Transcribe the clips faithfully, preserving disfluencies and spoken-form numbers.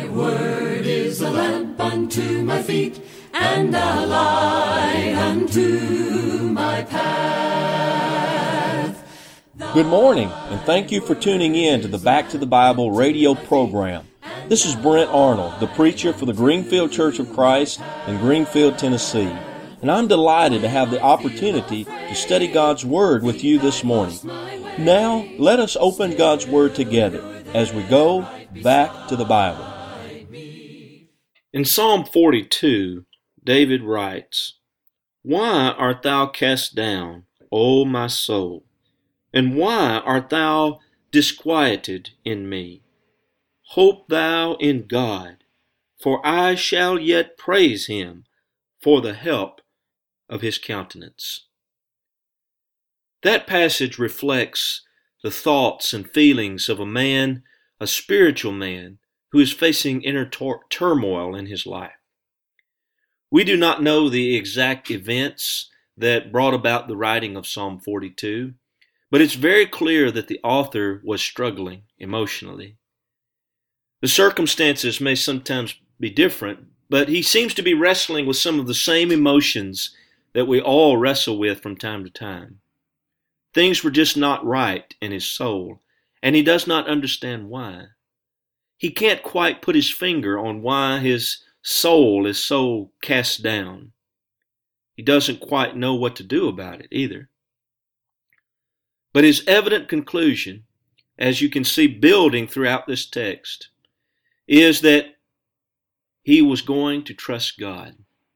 word is a lamp unto my feet, and a light unto my path. Good morning, and thank you for tuning in to the Back to the Bible radio program. This is Brent Arnold, the preacher for the Greenfield Church of Christ in Greenfield, Tennessee. And I'm delighted to have the opportunity to study God's Word with you this morning. Now, let us open God's Word together as we go back to the Bible. In Psalm forty-two, David writes, "Why art thou cast down, O my soul? And why art thou disquieted in me? Hope thou in God, for I shall yet praise him for the help of his countenance." That passage reflects the thoughts and feelings of a man, a spiritual man, who is facing inner tor- turmoil in his life. We do not know the exact events that brought about the writing of Psalm forty-two, but it's very clear that the author was struggling emotionally. The circumstances may sometimes be different, but he seems to be wrestling with some of the same emotions that we all wrestle with from time to time. Things were just not right in his soul, and he does not understand why. He can't quite put his finger on why his soul is so cast down. He doesn't quite know what to do about it either. But his evident conclusion, as you can see building throughout this text, is that he was going to trust God.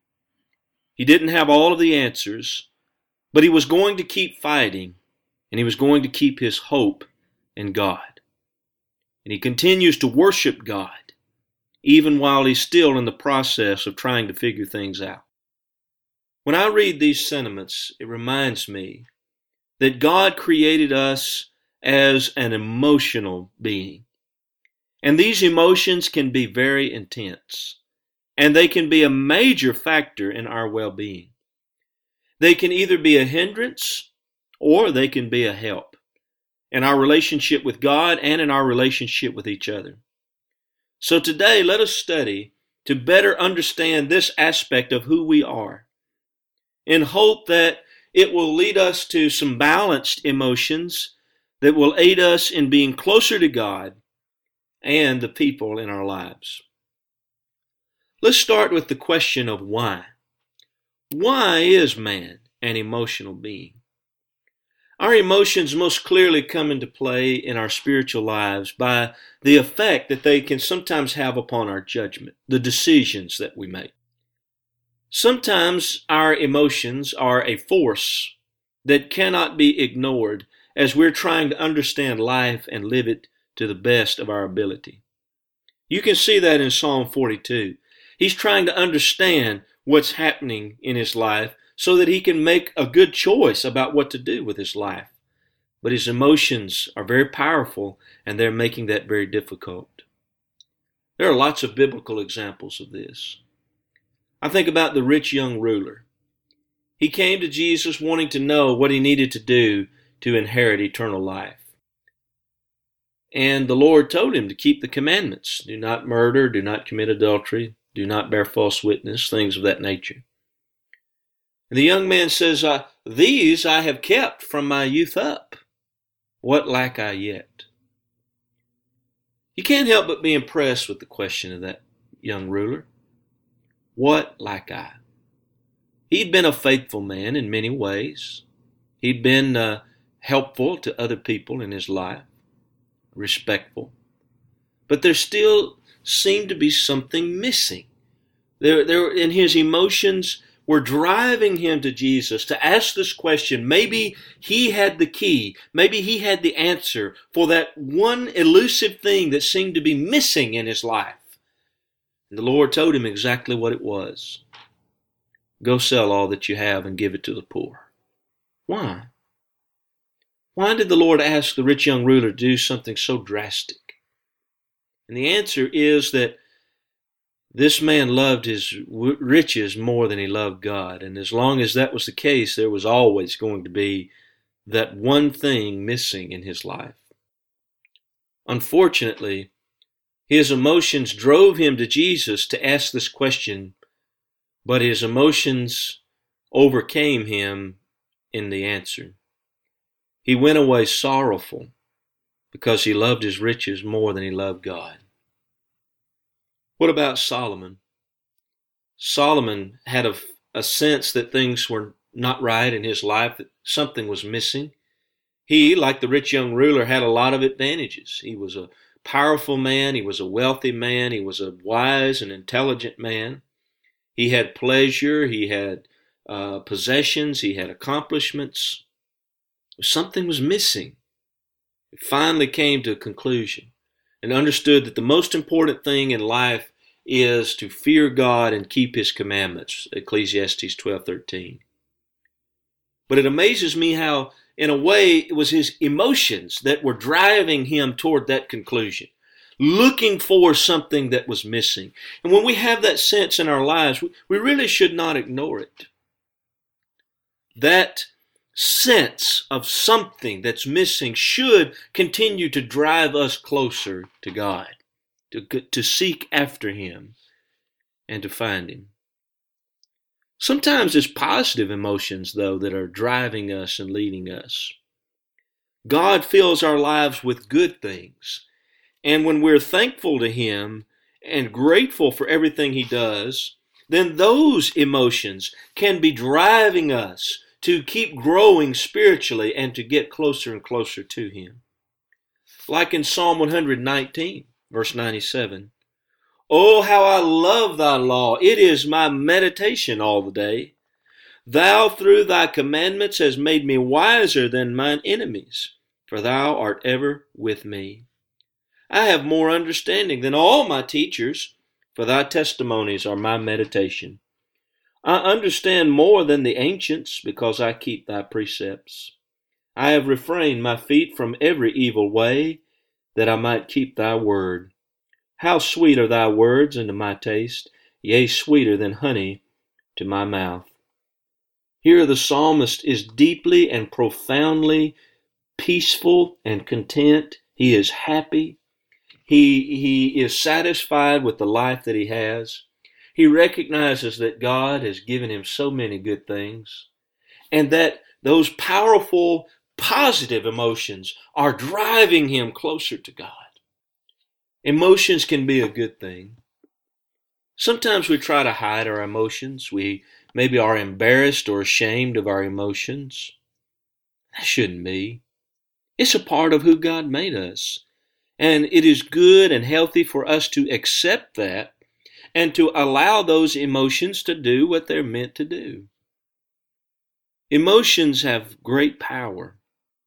He didn't have all of the answers, but he was going to keep fighting, and he was going to keep his hope in God. And he continues to worship God, even while he's still in the process of trying to figure things out. When I read these sentiments, it reminds me that God created us as an emotional being. And these emotions can be very intense, and they can be a major factor in our well-being. They can either be a hindrance or they can be a help in our relationship with God and in our relationship with each other. So today, let us study to better understand this aspect of who we are, in hope that it will lead us to some balanced emotions that will aid us in being closer to God and the people in our lives. Let's start with the question of why. Why is man an emotional being? Our emotions most clearly come into play in our spiritual lives by the effect that they can sometimes have upon our judgment, the decisions that we make. Sometimes our emotions are a force that cannot be ignored as we're trying to understand life and live it to the best of our ability. You can see that in Psalm forty-two. He's trying to understand what's happening in his life so that he can make a good choice about what to do with his life. But his emotions are very powerful, and they're making that very difficult. There are lots of biblical examples of this. I think about the rich young ruler. He came to Jesus wanting to know what he needed to do to inherit eternal life. And the Lord told him to keep the commandments. Do not murder, do not commit adultery, do not bear false witness, things of that nature. And the young man says, uh, "These I have kept from my youth up. What lack I yet?" You can't help but be impressed with the question of that young ruler. What lack I? He'd been a faithful man in many ways. He'd been uh, helpful to other people in his life, respectful. But there still seemed to be something missing. There, there, in his emotions were driving him to Jesus to ask this question. Maybe he had the key. Maybe he had the answer for that one elusive thing that seemed to be missing in his life. And the Lord told him exactly what it was. Go sell all that you have and give it to the poor. Why? Why did the Lord ask the rich young ruler to do something so drastic? And the answer is that this man loved his riches more than he loved God. And as long as that was the case, there was always going to be that one thing missing in his life. Unfortunately, His emotions drove him to Jesus to ask this question, but his emotions overcame him in the answer. He went away sorrowful because he loved his riches more than he loved God. What about Solomon? Solomon had a, a sense that things were not right in his life, that something was missing. He, like the rich young ruler, had a lot of advantages. He was a powerful man. He was a wealthy man. He was a wise and intelligent man. He had pleasure. He had uh, possessions. He had accomplishments. Something was missing. He finally came to a conclusion and understood that the most important thing in life is to fear God and keep His commandments, Ecclesiastes twelve thirteen. But it amazes me how, in a way, it was his emotions that were driving him toward that conclusion, looking for something that was missing. And when we have that sense in our lives, we really should not ignore it. That sense of something that's missing should continue to drive us closer to God, to, to seek after Him and to find Him. Sometimes it's positive emotions, though, that are driving us and leading us. God fills our lives with good things. And when we're thankful to Him and grateful for everything He does, then those emotions can be driving us to keep growing spiritually and to get closer and closer to Him. Like in Psalm one nineteen, verse ninety-seven. Oh, how I love thy law. It is my meditation all the day. Thou through thy commandments hast made me wiser than mine enemies, for thou art ever with me. I have more understanding than all my teachers, for thy testimonies are my meditation. I understand more than the ancients, because I keep thy precepts. I have refrained my feet from every evil way, that I might keep thy word. How sweet are thy words unto my taste, yea, sweeter than honey to my mouth. Here the psalmist is deeply and profoundly peaceful and content. He is happy. He, he is satisfied with the life that he has. He recognizes that God has given him so many good things, and that those powerful, positive emotions are driving him closer to God. Emotions can be a good thing. Sometimes we try to hide our emotions. We maybe are embarrassed or ashamed of our emotions. That shouldn't be. It's a part of who God made us. And it is good and healthy for us to accept that and to allow those emotions to do what they're meant to do. Emotions have great power.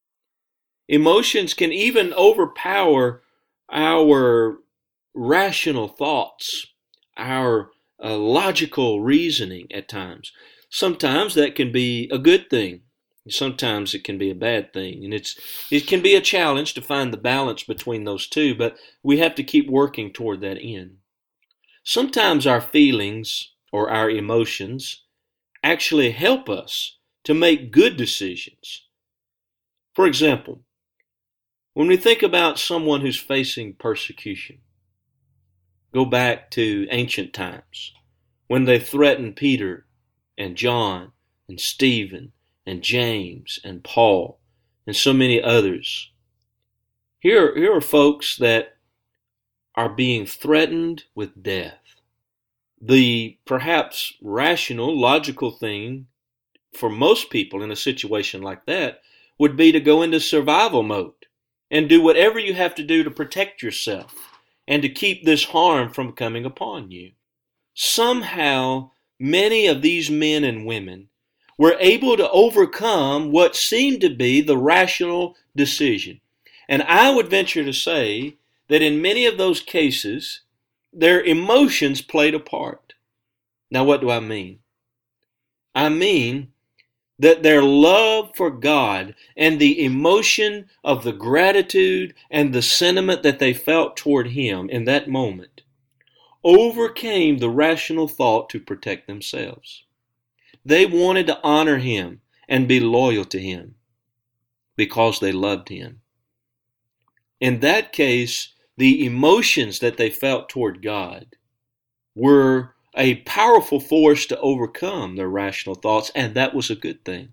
Emotions can even overpower our rational thoughts, our uh, logical reasoning at times. Sometimes that can be a good thing. Sometimes it can be a bad thing. And it's it can be a challenge to find the balance between those two, but we have to keep working toward that end. Sometimes our feelings or our emotions actually help us to make good decisions. For example, when we think about someone who's facing persecution, go back to ancient times when they threatened Peter and John and Stephen and James and Paul and so many others. Here, here are folks that are being threatened with death. The perhaps rational, logical thing for most people in a situation like that would be to go into survival mode and do whatever you have to do to protect yourself and to keep this harm from coming upon you. Somehow, many of these men and women were able to overcome what seemed to be the rational decision. And I would venture to say that in many of those cases, their emotions played a part. Now, what do I mean? I mean that their love for God and the emotion of the gratitude and the sentiment that they felt toward Him in that moment overcame the rational thought to protect themselves. They wanted to honor Him and be loyal to Him because they loved Him. In that case, the emotions that they felt toward God were a powerful force to overcome their rational thoughts, and that was a good thing.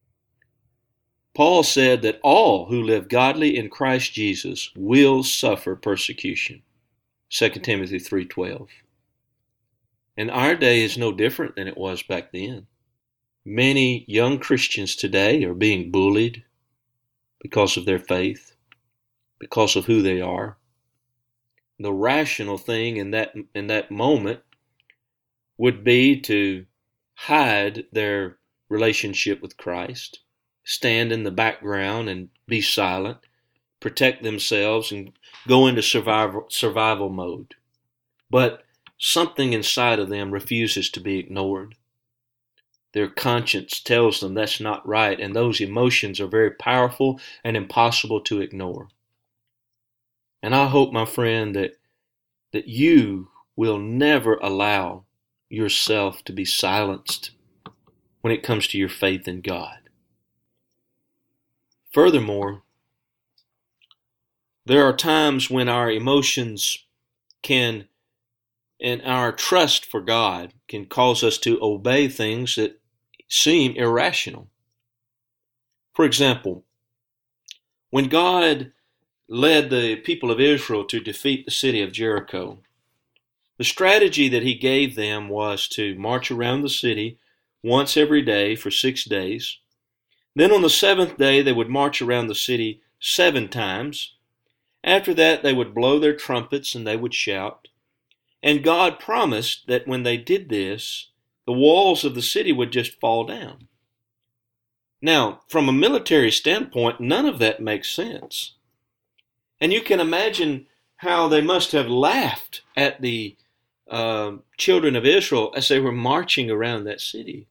Paul said that all who live godly in Christ Jesus will suffer persecution. Second Timothy three twelve. And our day is no different than it was back then. Many young Christians today are being bullied because of their faith, because of who they are. The rational thing in that in that moment would be to hide their relationship with Christ, stand in the background and be silent, protect themselves and go into survival survival mode. But something inside of them refuses to be ignored. Their conscience tells them that's not right, and those emotions are very powerful and impossible to ignore. And I hope, my friend, that, that you will never allow yourself to be silenced when it comes to your faith in God. Furthermore, there are times when our emotions can, and our trust for God can cause us to obey things that seem irrational. For example, when God led the people of Israel to defeat the city of Jericho, the strategy that he gave them was to march around the city once every day for six days. Then on the seventh day, they would march around the city seven times. After that, they would blow their trumpets and they would shout. And God promised that when they did this, the walls of the city would just fall down. Now, from a military standpoint, none of that makes sense. And you can imagine how they must have laughed at the uh, children of Israel as they were marching around that city.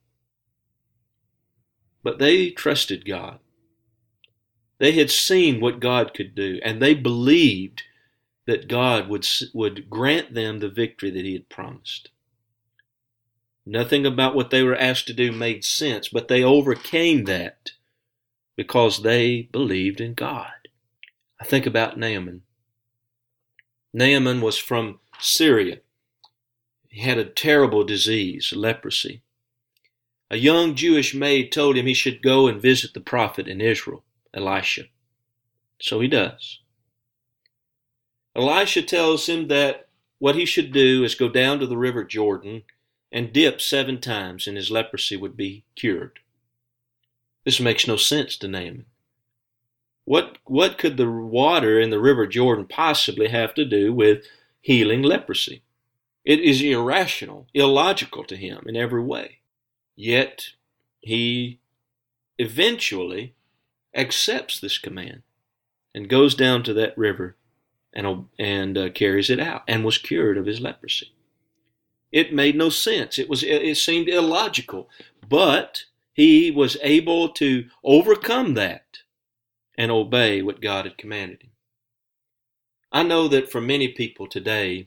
But they trusted God. They had seen what God could do, and they believed that God would, would grant them the victory that he had promised. Nothing about what they were asked to do made sense, but they overcame that because they believed in God. I think about Naaman. Naaman was from Syria. He had a terrible disease, leprosy. A young Jewish maid told him he should go and visit the prophet in Israel, Elisha. So he does. Elisha tells him that what he should do is go down to the river Jordan and dip seven times, and his leprosy would be cured. This makes no sense to Naaman. What, what could the water in the river Jordan possibly have to do with healing leprosy? It is irrational, illogical to him in every way. Yet he eventually accepts this command and goes down to that river and, and uh, carries it out and was cured of his leprosy. It made no sense. It was, it seemed illogical, but he was able to overcome that and obey what God had commanded him. I know that for many people today,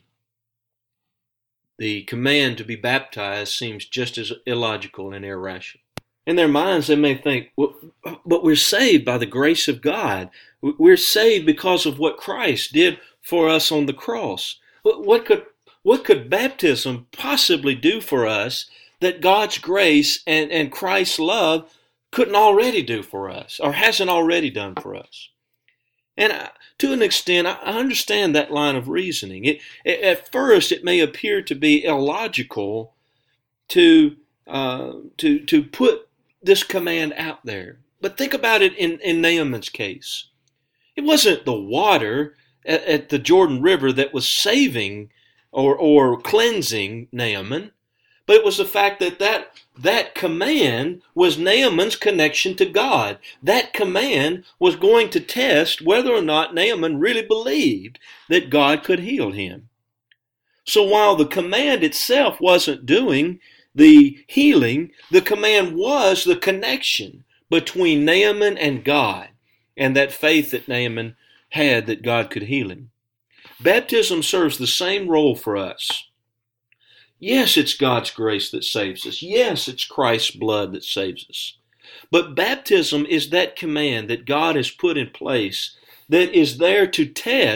the command to be baptized seems just as illogical and irrational. In their minds, they may think, well, but we're saved by the grace of God. We're saved because of what Christ did for us on the cross. What could What could baptism possibly do for us that God's grace and, and Christ's love couldn't already do for us or hasn't already done for us? And I, to an extent, I understand that line of reasoning. It, it, at first, it may appear to be illogical to, uh, to, to put this command out there. But think about it in, in Naaman's case. It wasn't the water at, at the Jordan River that was saving Or, or cleansing Naaman, but it was the fact that, that that command was Naaman's connection to God. That command was going to test whether or not Naaman really believed that God could heal him. So while the command itself wasn't doing the healing, the command was the connection between Naaman and God, and that faith that Naaman had that God could heal him. Baptism serves the same role for us. Yes, it's God's grace that saves us. Yes, it's Christ's blood that saves us. But baptism is that command that God has put in place that is there to test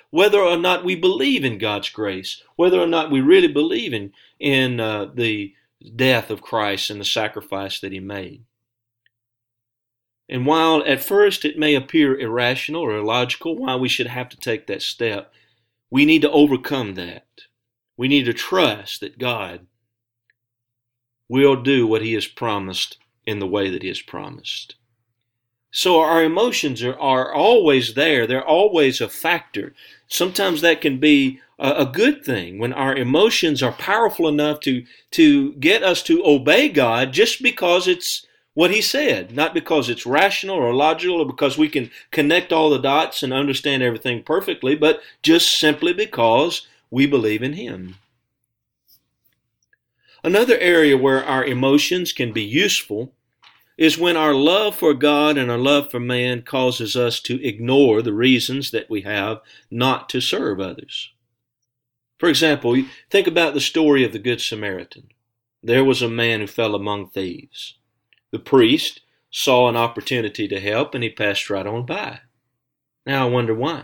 whether or not we believe in God's grace, whether or not we really believe in, in uh, the death of Christ and the sacrifice that he made. And while at first it may appear irrational or illogical why we should have to take that step, we need to overcome that. We need to trust that God will do what he has promised in the way that he has promised. So our emotions are, are always there. They're always a factor. Sometimes that can be a, a good thing when our emotions are powerful enough to, to get us to obey God just because it's what he said, not because it's rational or logical or because we can connect all the dots and understand everything perfectly, but just simply because we believe in him. Another area where our emotions can be useful is when our love for God and our love for man causes us to ignore the reasons that we have not to serve others. For example, think about the story of the Good Samaritan. There was a man who fell among thieves. The priest saw an opportunity to help and he passed right on by. Now I wonder why.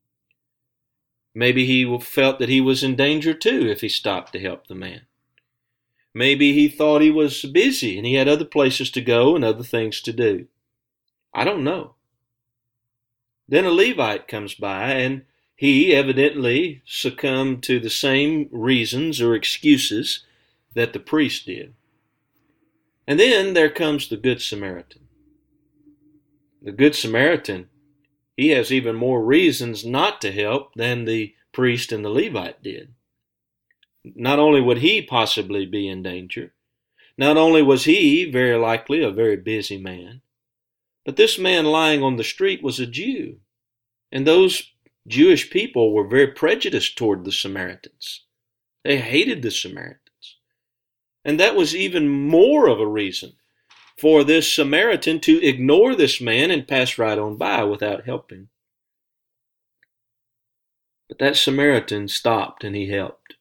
Maybe he felt that he was in danger too if he stopped to help the man. Maybe he thought he was busy and he had other places to go and other things to do. I don't know. Then a Levite comes by and he evidently succumbed to the same reasons or excuses that the priest did. And then there comes the Good Samaritan. The Good Samaritan, he has even more reasons not to help than the priest and the Levite did. Not only would he possibly be in danger, not only was he very likely a very busy man, but this man lying on the street was a Jew. And those Jewish people were very prejudiced toward the Samaritans. They hated the Samaritans. And that was even more of a reason for this Samaritan to ignore this man and pass right on by without helping. But that Samaritan stopped and he helped.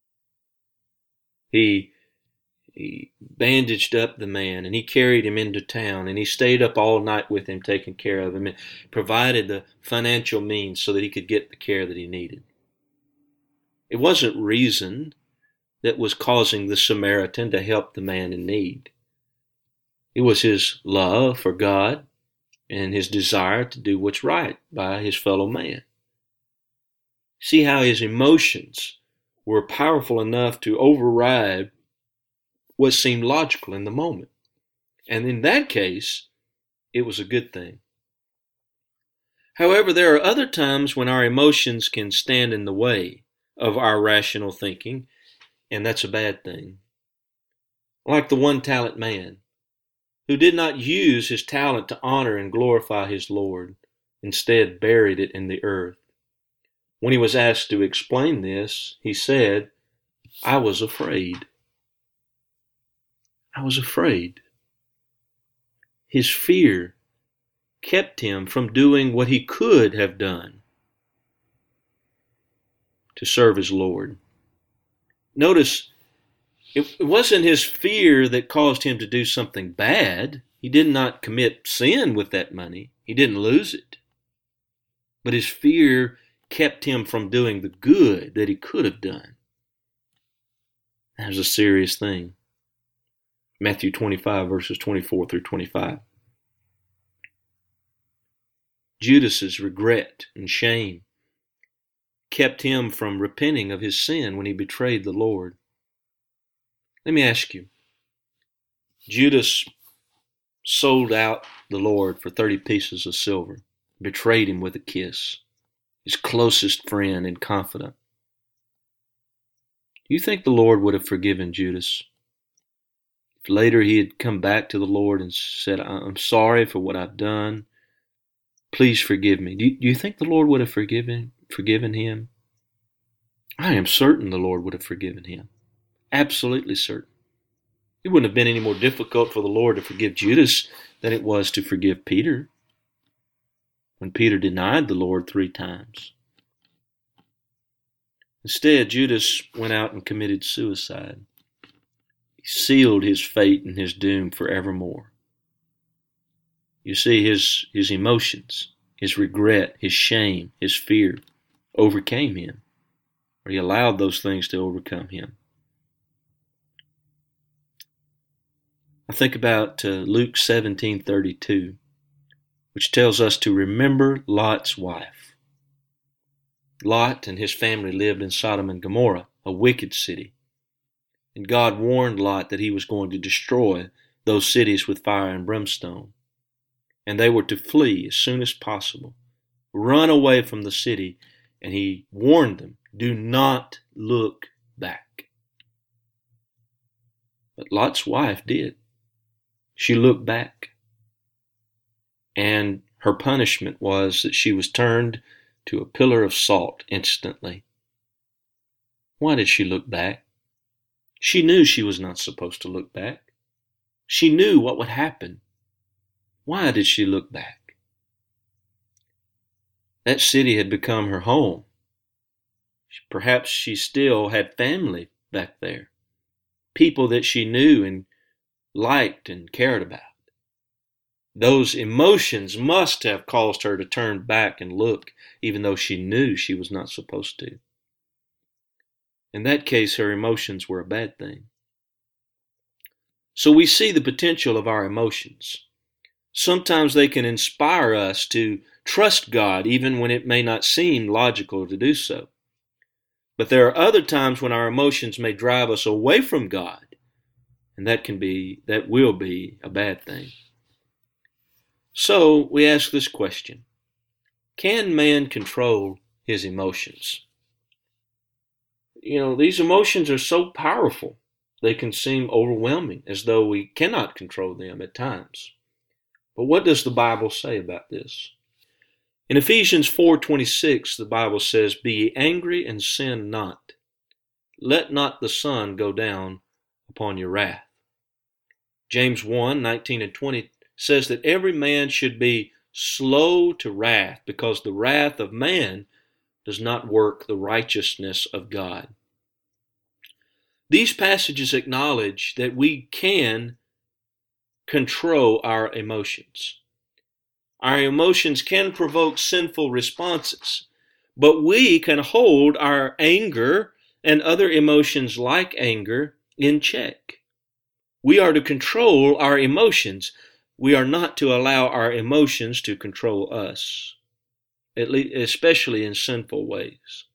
He, he bandaged up the man and he carried him into town and he stayed up all night with him, taking care of him, and provided the financial means so that he could get the care that he needed. It wasn't reason that was causing the Samaritan to help the man in need. It was his love for God and his desire to do what's right by his fellow man. See how his emotions were powerful enough to override what seemed logical in the moment. And in that case, it was a good thing. However, there are other times when our emotions can stand in the way of our rational thinking, and that's a bad thing. Like the one-talent man, who did not use his talent to honor and glorify his Lord, instead buried it in the earth. When he was asked to explain this, he said, I was afraid. I was afraid. His fear kept him from doing what he could have done to serve his Lord. Notice, it wasn't his fear that caused him to do something bad. He did not commit sin with that money. He didn't lose it. But his fear kept him from doing the good that he could have done. That was a serious thing. Matthew twenty-five, verses twenty-four through twenty-five. Judas's regret and shame kept him from repenting of his sin when he betrayed the Lord. Let me ask you, Judas sold out the Lord for thirty pieces of silver, betrayed him with a kiss, his closest friend and confidant. Do you think the Lord would have forgiven Judas? If later he had come back to the Lord and said, I'm sorry for what I've done, please forgive me. Do you, do you think the Lord would have forgiven, forgiven him? I am certain the Lord would have forgiven him. Absolutely certain. It wouldn't have been any more difficult for the Lord to forgive Judas than it was to forgive Peter when Peter denied the Lord three times. Instead, Judas went out and committed suicide. He sealed his fate and his doom forevermore. You see, his, his emotions, his regret, his shame, his fear overcame him, or he allowed those things to overcome him. I think about uh, Luke seventeen thirty-two, which tells us to remember Lot's wife. Lot and his family lived in Sodom and Gomorrah, a wicked city. And God warned Lot that he was going to destroy those cities with fire and brimstone. And they were to flee as soon as possible, run away from the city, and he warned them, do not look back. But Lot's wife did. She looked back. And her punishment was that she was turned to a pillar of salt instantly. Why did she look back? She knew she was not supposed to look back. She knew what would happen. Why did she look back? That city had become her home. Perhaps she still had family back there, people that she knew and liked and cared about. Those emotions must have caused her to turn back and look, even though she knew she was not supposed to. In that case, her emotions were a bad thing. So we see the potential of our emotions. Sometimes they can inspire us to trust God, even when it may not seem logical to do so. But there are other times when our emotions may drive us away from God, and that can be, that will be a bad thing. So we ask this question: can man control his emotions? You know, these emotions are so powerful, they can seem overwhelming, as though we cannot control them at times. But what does the Bible say about this? In Ephesians four twenty-six, the Bible says, "Be ye angry and sin not. Let not the sun go down upon your wrath." James one nineteen and twenty says that every man should be slow to wrath, because the wrath of man does not work the righteousness of God. These passages acknowledge that we can control our emotions. Our emotions can provoke sinful responses, but we can hold our anger and other emotions like anger in check. We are to control our emotions. We are not to allow our emotions to control us, at least, especially in sinful ways.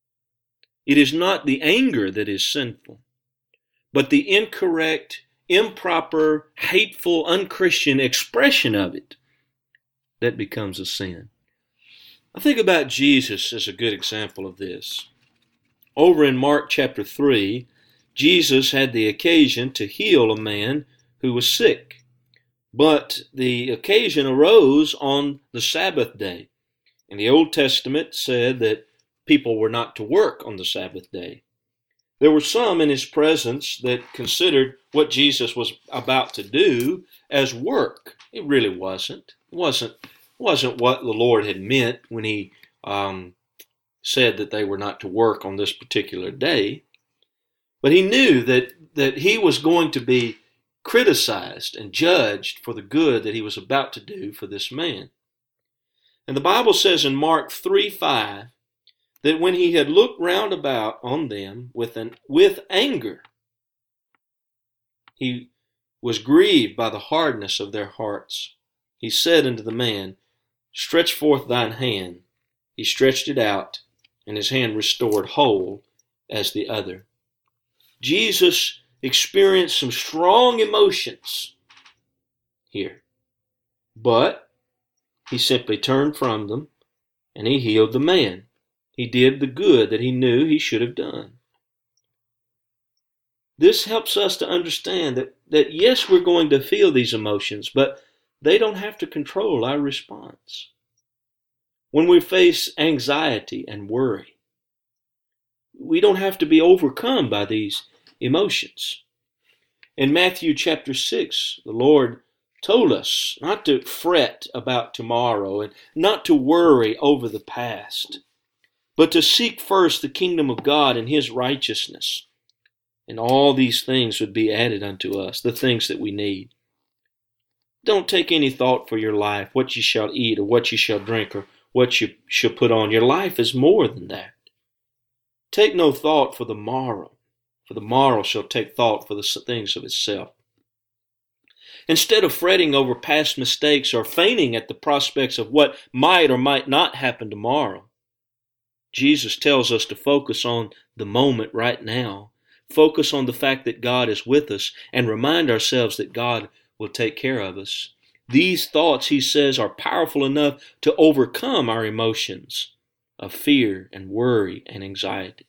It is not the anger that is sinful, but the incorrect, improper, hateful, unchristian expression of it that becomes a sin. I think about Jesus as a good example of this. Over in Mark chapter three, Jesus had the occasion to heal a man who was sick. But the occasion arose on the Sabbath day. And the Old Testament said that people were not to work on the Sabbath day. There were some in his presence that considered what Jesus was about to do as work. It really wasn't. It wasn't, wasn't what the Lord had meant when he um, said that they were not to work on this particular day. But he knew that, that he was going to be criticized and judged for the good that he was about to do for this man. And the Bible says in Mark three five that when he had looked round about on them with an with anger, he was grieved by the hardness of their hearts. He said unto the man, "Stretch forth thine hand." He stretched it out, and his hand restored whole as the other. Jesus experienced some strong emotions here, but he simply turned from them and he healed the man. He did the good that he knew he should have done. This helps us to understand that, that yes, we're going to feel these emotions, but they don't have to control our response. When we face anxiety and worry, we don't have to be overcome by these emotions. In Matthew chapter six, the Lord told us not to fret about tomorrow and not to worry over the past, but to seek first the kingdom of God and his righteousness. And all these things would be added unto us, the things that we need. Don't take any thought for your life, what you shall eat or what you shall drink or what you shall put on. Your life is more than that. Take no thought for the morrow, for the morrow shall take thought for the things of itself. Instead of fretting over past mistakes or fainting at the prospects of what might or might not happen tomorrow, Jesus tells us to focus on the moment right now. Focus on the fact that God is with us and remind ourselves that God will take care of us. These thoughts, he says, are powerful enough to overcome our emotions of fear and worry and anxiety.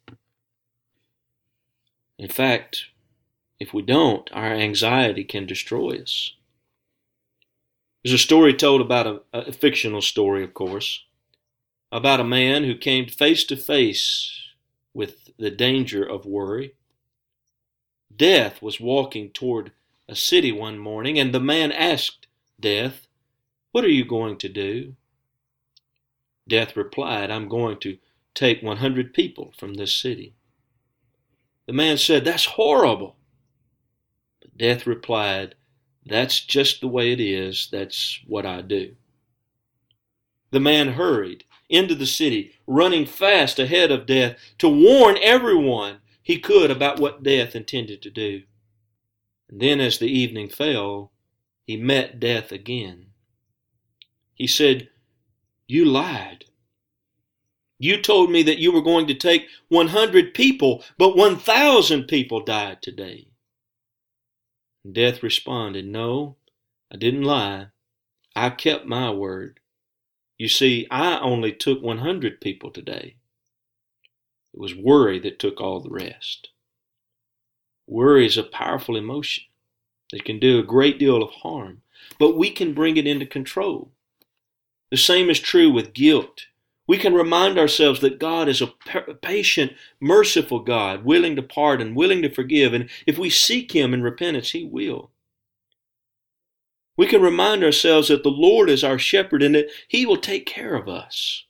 In fact, if we don't, our anxiety can destroy us. There's a story told about a, a fictional story, of course, about a man who came face to face with the danger of worry. Death was walking toward a city one morning, and the man asked Death, "What are you going to do?" Death replied, "I'm going to take one hundred people from this city." The man said, "That's horrible." But Death replied, "That's just the way it is. That's what I do." The man hurried into the city, running fast ahead of Death to warn everyone he could about what Death intended to do. And then as the evening fell, he met Death again. He said, "You lied. You told me that you were going to take one hundred people, but one thousand people died today." And Death responded, "No, I didn't lie. I kept my word. You see, I only took one hundred people today. It was worry that took all the rest." Worry is a powerful emotion that can do a great deal of harm, but we can bring it into control. The same is true with guilt. We can remind ourselves that God is a patient, merciful God, willing to pardon, willing to forgive, and if we seek Him in repentance, He will. We can remind ourselves that the Lord is our shepherd and that He will take care of us.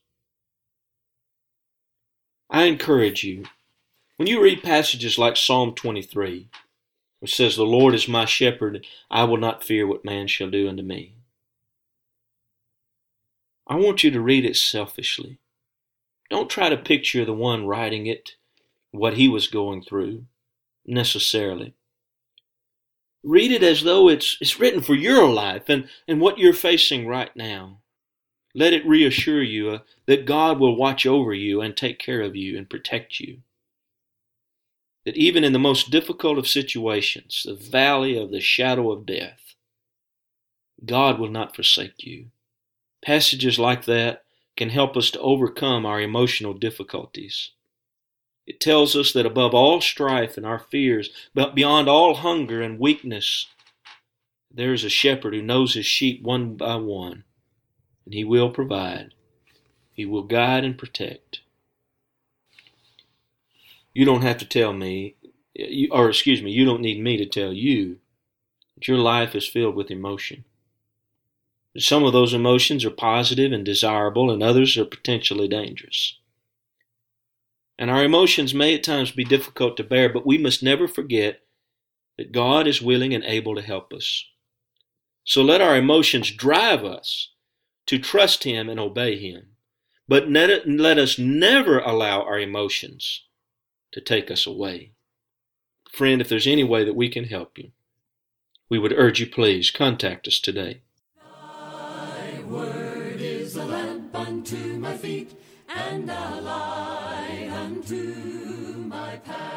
I encourage you, when you read passages like Psalm twenty-three, which says, "The Lord is my shepherd, I will not fear what man shall do unto me," I want you to read it selfishly. Don't try to picture the one writing it, what he was going through, necessarily. Read it as though it's, it's written for your life and, and what you're facing right now. Let it reassure you uh, that God will watch over you and take care of you and protect you. That even in the most difficult of situations, the valley of the shadow of death, God will not forsake you. Passages like that can help us to overcome our emotional difficulties. It tells us that above all strife and our fears, but beyond all hunger and weakness, there is a shepherd who knows his sheep one by one, and he will provide. He will guide and protect. You don't have to tell me, or excuse me, you don't need me to tell you that your life is filled with emotion. Some of those emotions are positive and desirable, and others are potentially dangerous. And our emotions may at times be difficult to bear, but we must never forget that God is willing and able to help us. So let our emotions drive us to trust Him and obey Him. But let us never allow our emotions to take us away. Friend, if there's any way that we can help you, we would urge you, please contact us today. Word is a lamp unto my feet, and a light unto my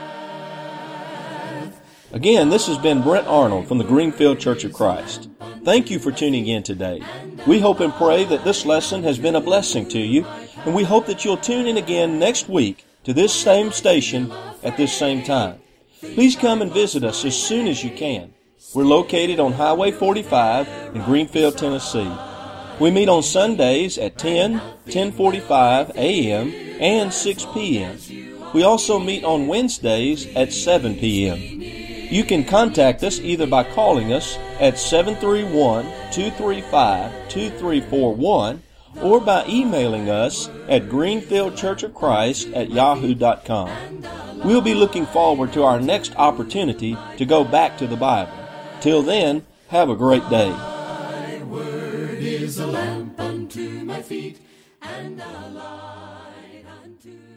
path. Again, this has been Brent Arnold from the Greenfield Church of Christ. Thank you for tuning in today. We hope and pray that this lesson has been a blessing to you, and we hope that you'll tune in again next week to this same station at this same time. Please come and visit us as soon as you can. We're located on Highway forty-five in Greenfield, Tennessee. We meet on Sundays at ten, ten forty-five a.m. and six p.m. We also meet on Wednesdays at seven p.m. You can contact us either by calling us at seven three one, two three five, two three four one or by emailing us at greenfield church of christ at yahoo dot com. We'll be looking forward to our next opportunity to go back to the Bible. Till then, have a great day. Thy word is a lamp unto my feet and a light unto